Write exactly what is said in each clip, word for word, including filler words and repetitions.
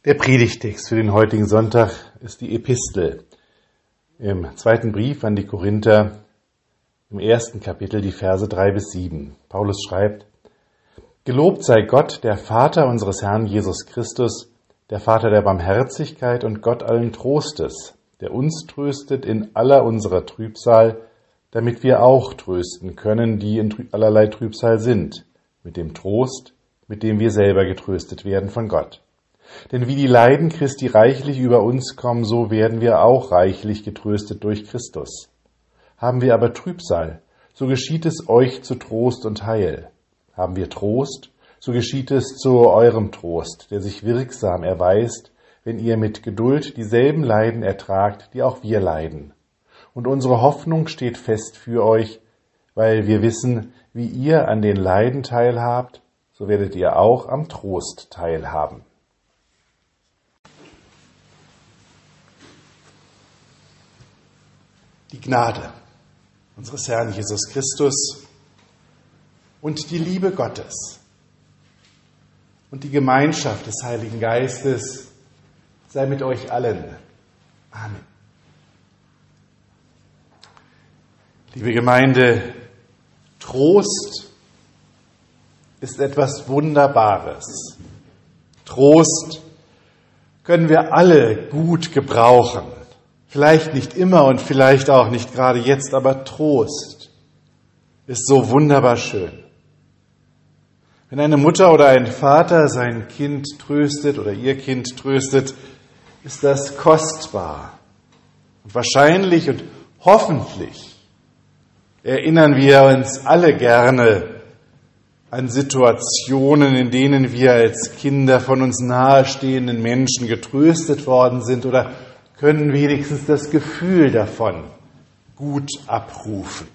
Der Predigtext für den heutigen Sonntag ist die Epistel im zweiten Brief an die Korinther im ersten Kapitel, die Verse drei bis sieben. Paulus schreibt: Gelobt sei Gott, der Vater unseres Herrn Jesus Christus, der Vater der Barmherzigkeit und Gott allen Trostes, der uns tröstet in aller unserer Trübsal, damit wir auch trösten können, die in allerlei Trübsal sind, mit dem Trost, mit dem wir selber getröstet werden von Gott. Denn wie die Leiden Christi reichlich über uns kommen, so werden wir auch reichlich getröstet durch Christus. Haben wir aber Trübsal, so geschieht es euch zu Trost und Heil. Haben wir Trost, so geschieht es zu eurem Trost, der sich wirksam erweist, wenn ihr mit Geduld dieselben Leiden ertragt, die auch wir leiden. Und unsere Hoffnung steht fest für euch, weil wir wissen, wie ihr an den Leiden teilhabt, so werdet ihr auch am Trost teilhaben. Die Gnade unseres Herrn Jesus Christus und die Liebe Gottes und die Gemeinschaft des Heiligen Geistes sei mit euch allen. Amen. Liebe Gemeinde, Trost ist etwas Wunderbares. Trost können wir alle gut gebrauchen. Vielleicht nicht immer und vielleicht auch nicht gerade jetzt, aber Trost ist so wunderbar schön. Wenn eine Mutter oder ein Vater sein Kind tröstet oder ihr Kind tröstet, ist das kostbar. Und wahrscheinlich und hoffentlich erinnern wir uns alle gerne an Situationen, in denen wir als Kinder von uns nahestehenden Menschen getröstet worden sind oder können wenigstens das Gefühl davon gut abrufen.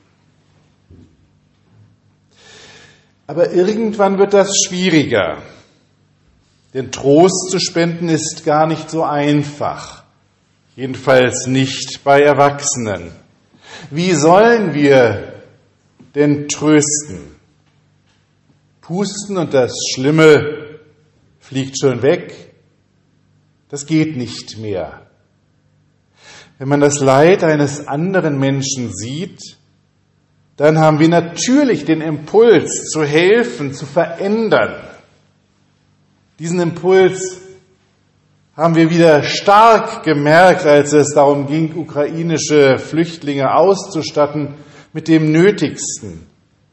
Aber irgendwann wird das schwieriger, denn Trost zu spenden ist gar nicht so einfach, jedenfalls nicht bei Erwachsenen. Wie sollen wir denn trösten? Pusten und das Schlimme fliegt schon weg? Das geht nicht mehr. Wenn man das Leid eines anderen Menschen sieht, dann haben wir natürlich den Impuls zu helfen, zu verändern. Diesen Impuls haben wir wieder stark gemerkt, als es darum ging, ukrainische Flüchtlinge auszustatten mit dem Nötigsten.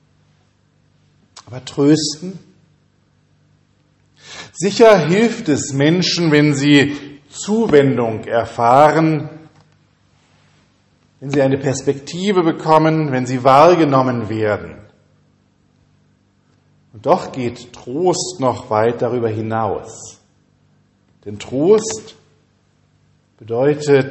Aber trösten? Sicher hilft es Menschen, wenn sie Zuwendung erfahren, wenn sie eine Perspektive bekommen, wenn sie wahrgenommen werden. Und doch geht Trost noch weit darüber hinaus. Denn Trost bedeutet,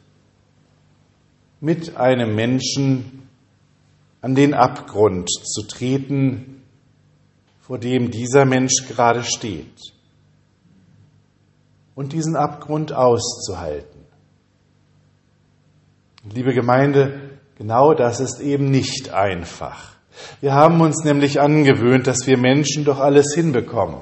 mit einem Menschen an den Abgrund zu treten, vor dem dieser Mensch gerade steht. Und diesen Abgrund auszuhalten. Liebe Gemeinde, genau das ist eben nicht einfach. Wir haben uns nämlich angewöhnt, dass wir Menschen doch alles hinbekommen.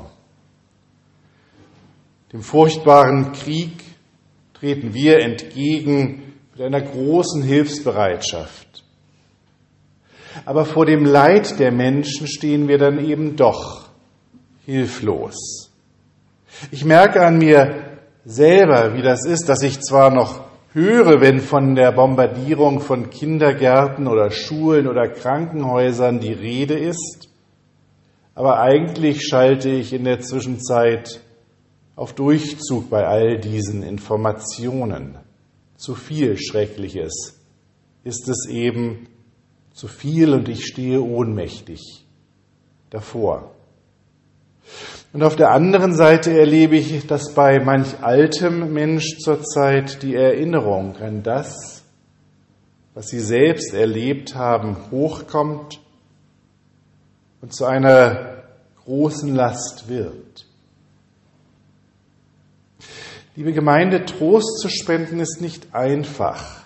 Dem furchtbaren Krieg treten wir entgegen mit einer großen Hilfsbereitschaft. Aber vor dem Leid der Menschen stehen wir dann eben doch hilflos. Ich merke an mir selber, wie das ist, dass ich zwar noch höre, wenn von der Bombardierung von Kindergärten oder Schulen oder Krankenhäusern die Rede ist, aber eigentlich schalte ich in der Zwischenzeit auf Durchzug bei all diesen Informationen. Zu viel Schreckliches ist es eben, zu viel, und ich stehe ohnmächtig davor. Und auf der anderen Seite erlebe ich, dass bei manch altem Mensch zurzeit die Erinnerung an das, was sie selbst erlebt haben, hochkommt und zu einer großen Last wird. Liebe Gemeinde, Trost zu spenden ist nicht einfach.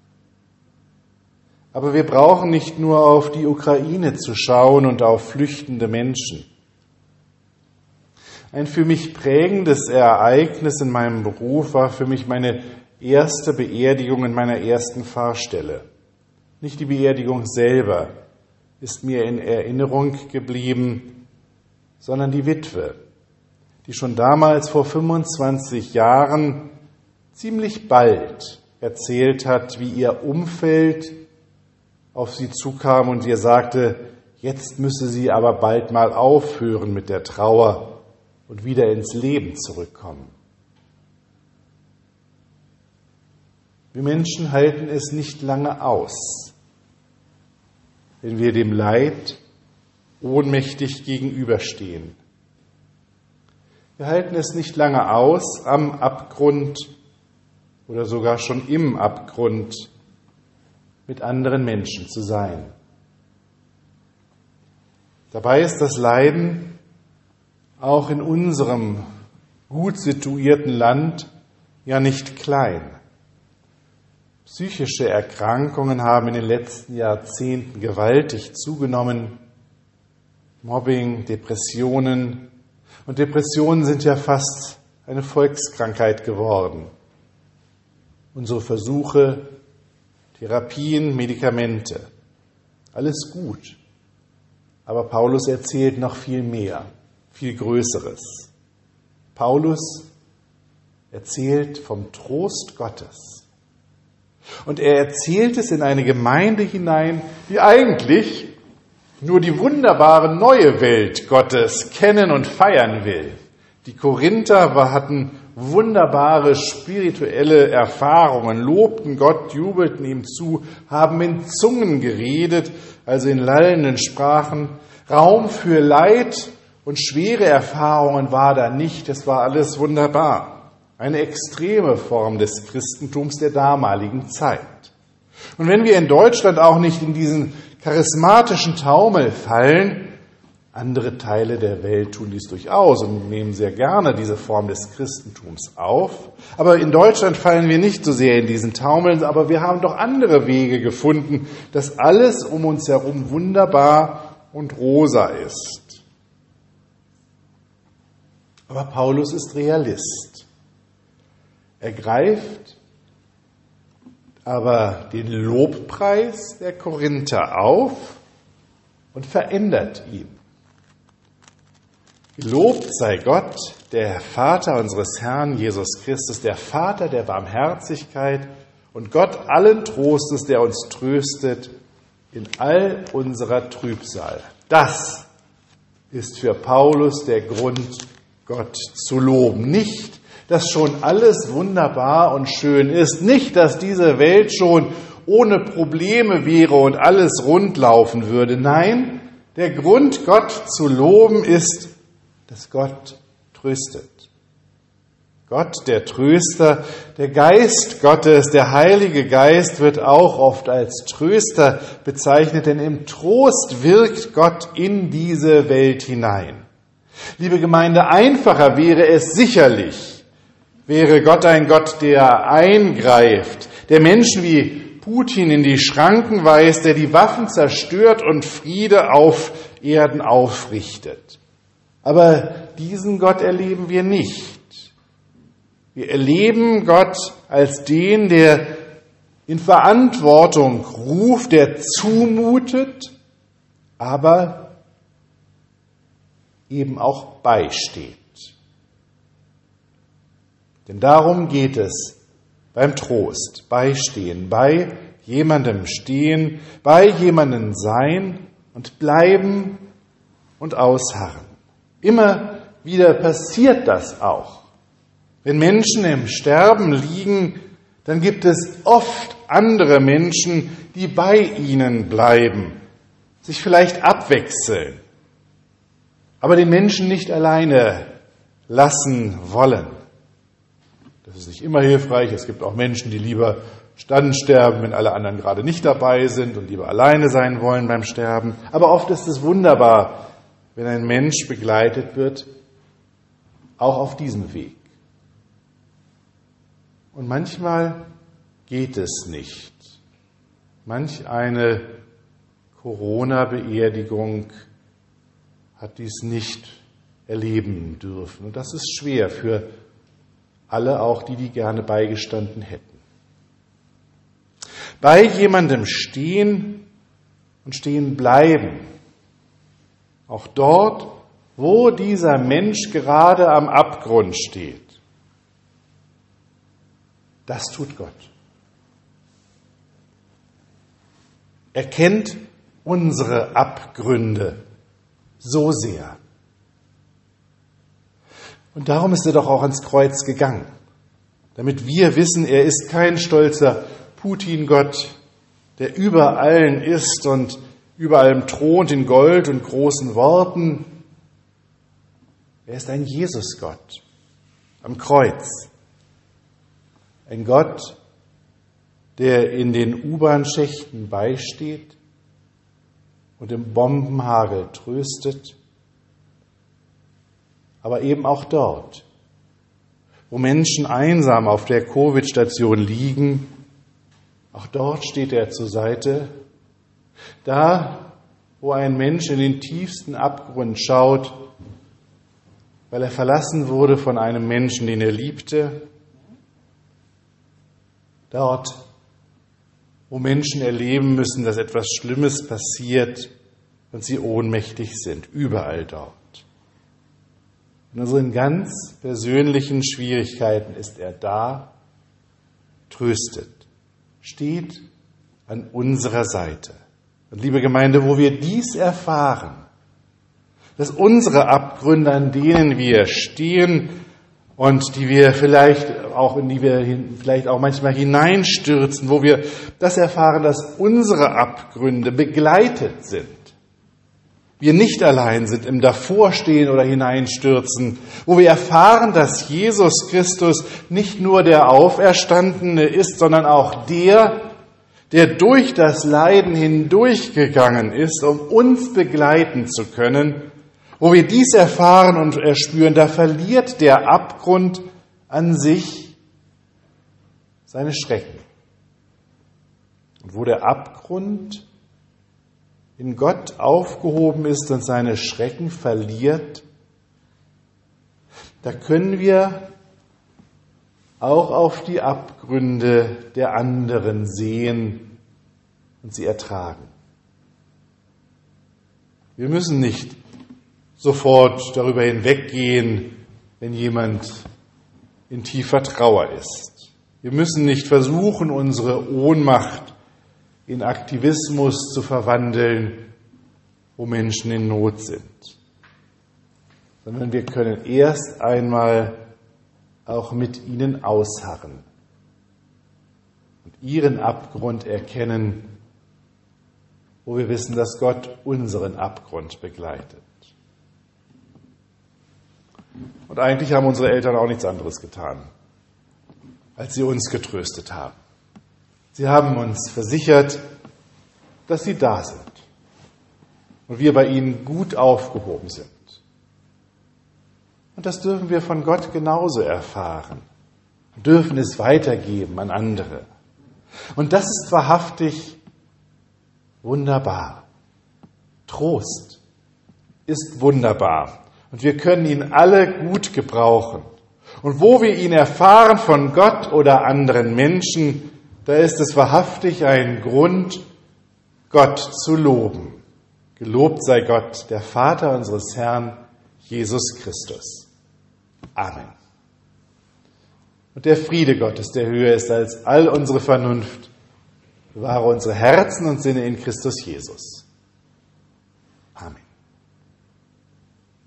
Aber wir brauchen nicht nur auf die Ukraine zu schauen und auf flüchtende Menschen. Ein für mich prägendes Ereignis in meinem Beruf war für mich meine erste Beerdigung in meiner ersten Pfarrstelle. Nicht die Beerdigung selber ist mir in Erinnerung geblieben, sondern die Witwe, die schon damals vor fünfundzwanzig Jahren ziemlich bald erzählt hat, wie ihr Umfeld auf sie zukam und ihr sagte, jetzt müsse sie aber bald mal aufhören mit der Trauer und wieder ins Leben zurückkommen. Wir Menschen halten es nicht lange aus, wenn wir dem Leid ohnmächtig gegenüberstehen. Wir halten es nicht lange aus, am Abgrund oder sogar schon im Abgrund mit anderen Menschen zu sein. Dabei ist das Leiden auch in unserem gut situierten Land ja nicht klein. Psychische Erkrankungen haben in den letzten Jahrzehnten gewaltig zugenommen. Mobbing, Depressionen. Und Depressionen sind ja fast eine Volkskrankheit geworden. Unsere Versuche, Therapien, Medikamente, alles gut. Aber Paulus erzählt noch viel mehr, viel Größeres. Paulus erzählt vom Trost Gottes. Und er erzählt es in eine Gemeinde hinein, die eigentlich nur die wunderbare neue Welt Gottes kennen und feiern will. Die Korinther hatten wunderbare spirituelle Erfahrungen, lobten Gott, jubelten ihm zu, haben in Zungen geredet, also in lallenden Sprachen. Raum für Leid und schwere Erfahrungen war da nicht, es war alles wunderbar. Eine extreme Form des Christentums der damaligen Zeit. Und wenn wir in Deutschland auch nicht in diesen charismatischen Taumel fallen, andere Teile der Welt tun dies durchaus und nehmen sehr gerne diese Form des Christentums auf. Aber in Deutschland fallen wir nicht so sehr in diesen Taumel, aber wir haben doch andere Wege gefunden, dass alles um uns herum wunderbar und rosa ist. Aber Paulus ist Realist. Er greift aber den Lobpreis der Korinther auf und verändert ihn. Gelobt sei Gott, der Vater unseres Herrn Jesus Christus, der Vater der Barmherzigkeit und Gott allen Trostes, der uns tröstet in all unserer Trübsal. Das ist für Paulus der Grund, Gott zu loben. Nicht, dass schon alles wunderbar und schön ist, nicht, dass diese Welt schon ohne Probleme wäre und alles rund laufen würde. Nein, der Grund, Gott zu loben, ist, dass Gott tröstet. Gott, der Tröster, der Geist Gottes, der Heilige Geist wird auch oft als Tröster bezeichnet, denn im Trost wirkt Gott in diese Welt hinein. Liebe Gemeinde, einfacher wäre es sicherlich, wäre Gott ein Gott, der eingreift, der Menschen wie Putin in die Schranken weist, der die Waffen zerstört und Friede auf Erden aufrichtet. Aber diesen Gott erleben wir nicht. Wir erleben Gott als den, der in Verantwortung ruft, der zumutet, aber eben auch beisteht. Denn darum geht es beim Trost, beistehen, bei jemandem stehen, bei jemandem sein und bleiben und ausharren. Immer wieder passiert das auch. Wenn Menschen im Sterben liegen, dann gibt es oft andere Menschen, die bei ihnen bleiben, sich vielleicht abwechseln, aber den Menschen nicht alleine lassen wollen. Das ist nicht immer hilfreich. Es gibt auch Menschen, die lieber dann sterben, wenn alle anderen gerade nicht dabei sind und lieber alleine sein wollen beim Sterben. Aber oft ist es wunderbar, wenn ein Mensch begleitet wird, auch auf diesem Weg. Und manchmal geht es nicht. Manch eine Corona-Beerdigung hat dies nicht erleben dürfen. Und das ist schwer für alle, auch die, die gerne beigestanden hätten. Bei jemandem stehen und stehen bleiben. Auch dort, wo dieser Mensch gerade am Abgrund steht. Das tut Gott. Er kennt unsere Abgründe so sehr. Und darum ist er doch auch ans Kreuz gegangen, damit wir wissen, er ist kein stolzer Putin-Gott, der über allen ist und über allem thront in Gold und großen Worten. Er ist ein Jesus-Gott am Kreuz. Ein Gott, der in den U-Bahn-Schächten beisteht und im Bombenhagel tröstet, aber eben auch dort, wo Menschen einsam auf der Covid-Station liegen, auch dort steht er zur Seite. Da, wo ein Mensch in den tiefsten Abgrund schaut, weil er verlassen wurde von einem Menschen, den er liebte, dort, wo Menschen erleben müssen, dass etwas Schlimmes passiert und sie ohnmächtig sind, überall dort. In unseren ganz persönlichen Schwierigkeiten ist er da, tröstet, steht an unserer Seite. Und liebe Gemeinde, wo wir dies erfahren, dass unsere Abgründe, an denen wir stehen und die wir vielleicht auch, in die wir vielleicht auch manchmal hineinstürzen, wo wir das erfahren, dass unsere Abgründe begleitet sind, wir nicht allein sind im Davorstehen oder Hineinstürzen, wo wir erfahren, dass Jesus Christus nicht nur der Auferstandene ist, sondern auch der, der durch das Leiden hindurchgegangen ist, um uns begleiten zu können. Wo wir dies erfahren und erspüren, da verliert der Abgrund an sich seine Schrecken. Und wo der Abgrund in Gott aufgehoben ist und seine Schrecken verliert, da können wir auch auf die Abgründe der anderen sehen und sie ertragen. Wir müssen nicht sofort darüber hinweggehen, wenn jemand in tiefer Trauer ist. Wir müssen nicht versuchen, unsere Ohnmacht in Aktivismus zu verwandeln, wo Menschen in Not sind, sondern wir können erst einmal auch mit ihnen ausharren und ihren Abgrund erkennen, wo wir wissen, dass Gott unseren Abgrund begleitet. Und eigentlich haben unsere Eltern auch nichts anderes getan, als sie uns getröstet haben. Sie haben uns versichert, dass sie da sind und wir bei ihnen gut aufgehoben sind. Und das dürfen wir von Gott genauso erfahren, dürfen es weitergeben an andere. Und das ist wahrhaftig wunderbar. Trost ist wunderbar und wir können ihn alle gut gebrauchen. Und wo wir ihn erfahren von Gott oder anderen Menschen, da ist es wahrhaftig ein Grund, Gott zu loben. Gelobt sei Gott, der Vater unseres Herrn, Jesus Christus. Amen. Und der Friede Gottes, der höher ist als all unsere Vernunft, bewahre unsere Herzen und Sinne in Christus Jesus. Amen.